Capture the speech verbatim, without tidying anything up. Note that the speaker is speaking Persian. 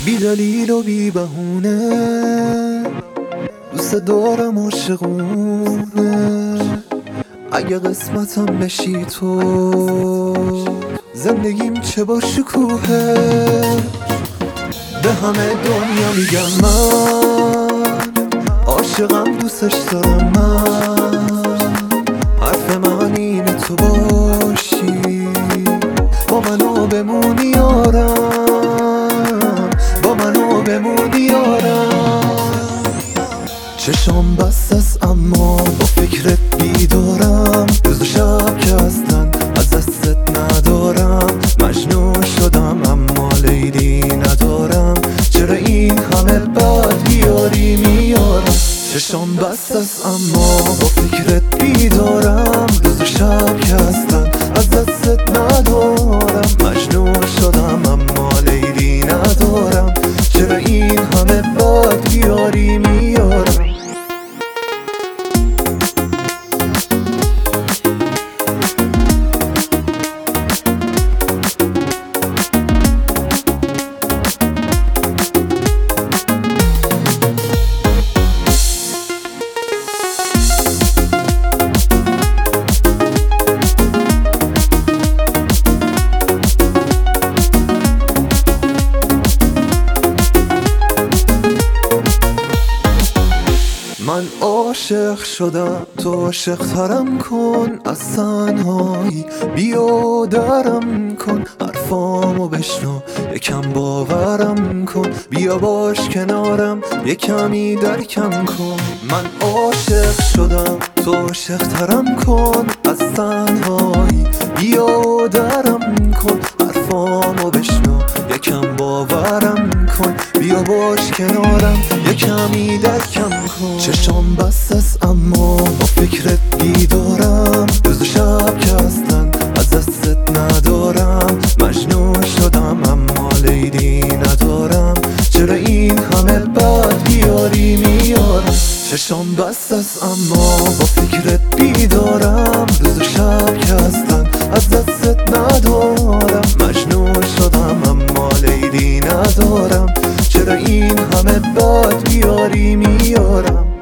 بی دلیل و بی بهونه دوست دارم عاشقونه. اگه قسمتم بشی تو زندگیم چه با شکوهه. به همه دنیا میگم من عاشقم دوستش دارم من. حرف من اینه تو باشی با منو بمونی یارم، با منو بمونی یارم. چشام بست است اما با فکرت بیدارم. روز و شب که هستن از دستت ندارم. مجنون شدم اما لیلی ندارم. چرا این همه بد بیاری میارم. چشام بست است اما با فکرت بیدارم. روز و شب که هستن از دستت ندارم. مجنون شدم اما لیلی ندارم. چرا این همه بد بیاری میارم. من عاشق شدم تو عاشق ترم کن. از تنهایی بیا درم کن. حرفامو بشنو یکم باورم کن. بیا باش کنارم یکمی درکم کن. من عاشق شدم تو عاشق ترم کن. از تنهایی بیا درم کن. حرفامو بشنو یکم باورم کن. بیا باش کنارم یکمی درکم کن. چشام بست است اما با فکرت بیدارم. روز و شب که هستن از دستت ندارم. مجنون شدم اما لیلی ندارم. چرا این همه بد بیاری میارم. چشام بست است اما با فکرت بیدارم. روز و شب که هستن از دستت ندارم. مجنون شدم اما لیلی ندارم. چرا این همه بد بیاری میارم.